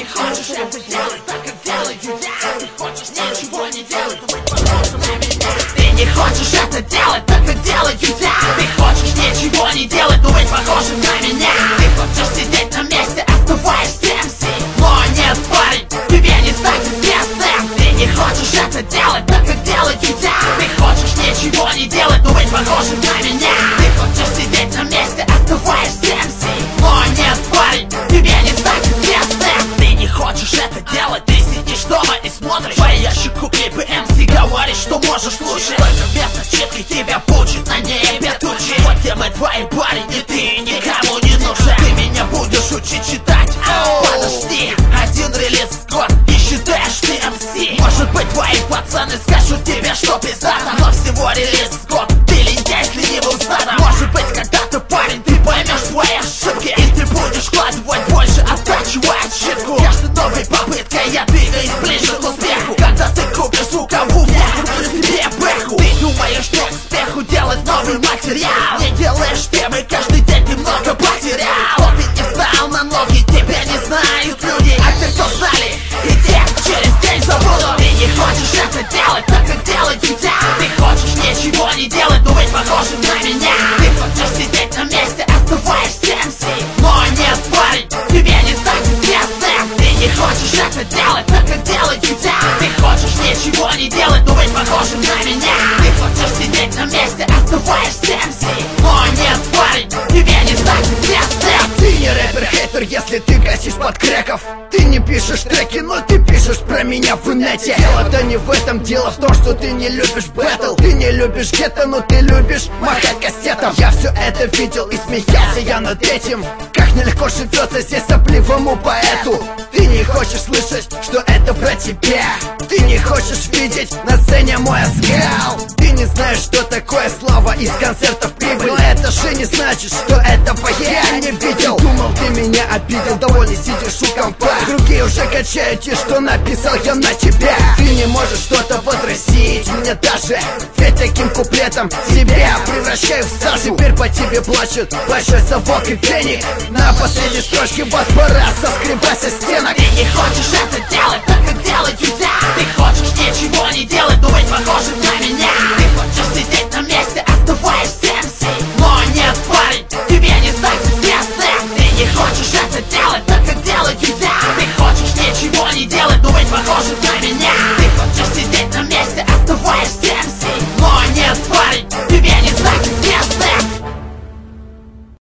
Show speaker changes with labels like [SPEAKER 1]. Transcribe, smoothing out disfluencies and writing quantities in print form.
[SPEAKER 1] хочешь это делать так, как делаю я. Ты хочешь ничего не делать, быть похожим на меня. Ты не хочешь это делать так, как делаю я. Ты хочешь ничего не делать, но быть похожим на меня. Ты хочешь сидеть на месте, оставаясь MC. Но нет, парень, тебе не стать известным. Ты не хочешь это делать так, как делаю я. Ты хочешь ничего не делать, но быть похожим на меня. Ты хочешь сидеть на месте, оставаясь MC. Но нет, парень, тебе не стать известным. Ты не хочешь это делать, ты сидишь дома и смотришь по ящику клипы MC. Говоришь, что можешь лучше, только вместо читки тебя пучит на небе тучи. Вот кем мы твои парень, и ты никому не нужен. Ты меня будешь учить читать. Подожди, один релиз в год и считаешь ты MC. Может быть твои пацаны скажут тебе, что пиздато, но всего релиз в год, ты лентяй с ленивым задом. Может быть когда-то, парень, ты поймешь свои ошибки, и ты будешь вкладывать больше, оттачивая ошибку. С каждой новой попыткой я двигаюсь ближе к успеху. Когда ты купишь звуковую, я куплю себе бэху. Ты думаешь, что к успеху делать новый материал? Не делаешь темы, каждый день ты много потерял. Но ты не встал на ноги, тебя не знают люди. А те, кто знали, и те через день забудут. Ты не хочешь это делать так, как делаю я. Ты хочешь ничего не делать, но быть похожим на меня. Ты хочешь сидеть на месте, оставаясь MC. Но нет, парень, тебе не стать известным. Ты не хочешь это делать так, как делаю я. Ты хочешь ничего не делать, но быть похожим на меня. Ты хочешь сидеть на месте, оставаясь MC. Но нет, парень, тебе не стать известным.
[SPEAKER 2] Ты не рэпер-хейтер, если ты гасишь под креков. Ты не пишешь треки, но ты пишешь про меня в инете. Дело-то не в этом, дело в том, что ты не любишь бэтл. Ты не любишь гетто, но ты любишь махать кастетом. Я все это видел и смеялся я над этим. Как нелегко живется здесь сопливому поэту. Ты не хочешь слышать, что это про тебя. Ты не хочешь видеть на сцене мой оскал. Ты не знаешь, что такое слава из концертов прибыль. Но это же не значит, что этого я не видел. Думал, ты меня обидел, довольно сидишь у компа. Другие уже качают те, что написал я на тебя. Ты не можешь что-то возразить мне даже, ведь таким куплетом себя превращаю в сажу. Теперь по тебе плачут большой совок и феник. На последней строчке вас пора соскребать со стенок.
[SPEAKER 1] Ты не хочешь это делать так, как делаю я. Ты хочешь ничего не делать, но быть похожим на меня. Ты хочешь сидеть на месте, оставаясь